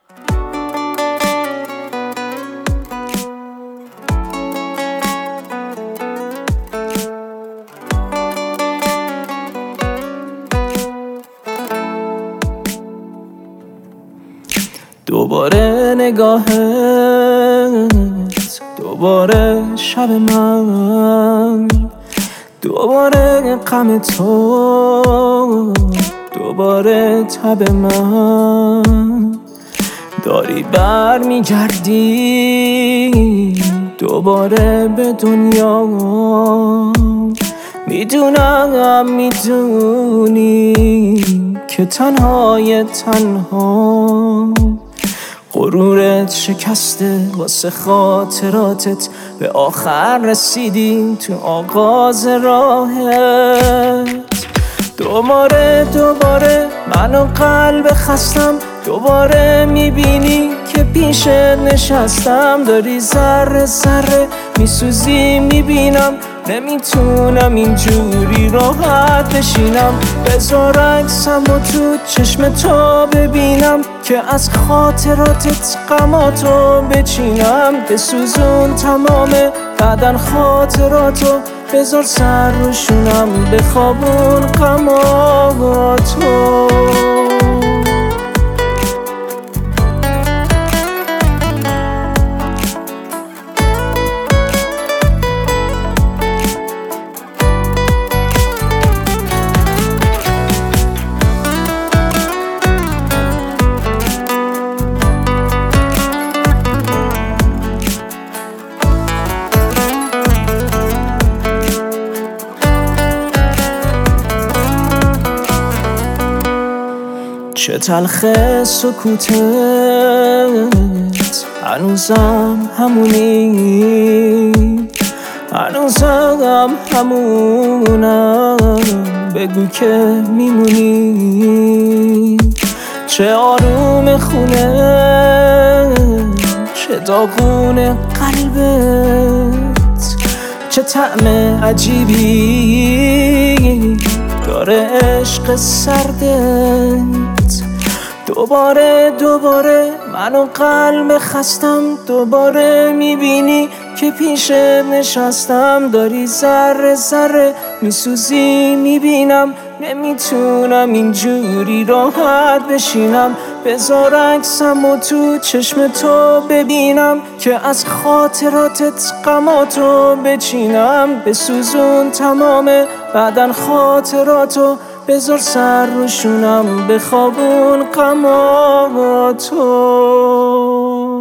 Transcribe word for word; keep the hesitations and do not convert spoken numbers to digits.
دوباره نگاهت، دوباره شب من، دوباره غم تو، دوباره تب من. داری بر میگردی دوباره به دنیا، میدونم میدونی که تنهای تنها. غرورت شکسته واسه خاطراتت، به آخر رسیدیم تو آغاز راهت. دوباره دوباره منو قلب خستم، دوباره میبینی که پیشت نشستم. داری ذره ذره میسوزی میبینم، نمیتونم اینجوری راحت بشینم. بذار عکسم و تو چشم تو ببینم، که از خاطراتت غماتو بچینم. بسوزون تمام بدن خاطراتو، بذار سر روشونم بخوابون غماتو. چه تلخ سکوتت، هنوزم همونی، هنوزم همونم. بگو که میمونی. چه آروم خونه، چه داغون قلبت، چه طعم عجیبی داره عشق سردت. دوباره دوباره منو قلب خستم، دوباره میبینی که پیشت نشستم. داری ذره ذره میسوزی میبینم، نمیتونم اینجوری راحت بشینم. بذار عکسم و تو چشم تو ببینم، که از خاطراتت غماتو بچینم. بسوزون تمام بدن خاطراتو، بذار سر روشونم بخوابون غماتو.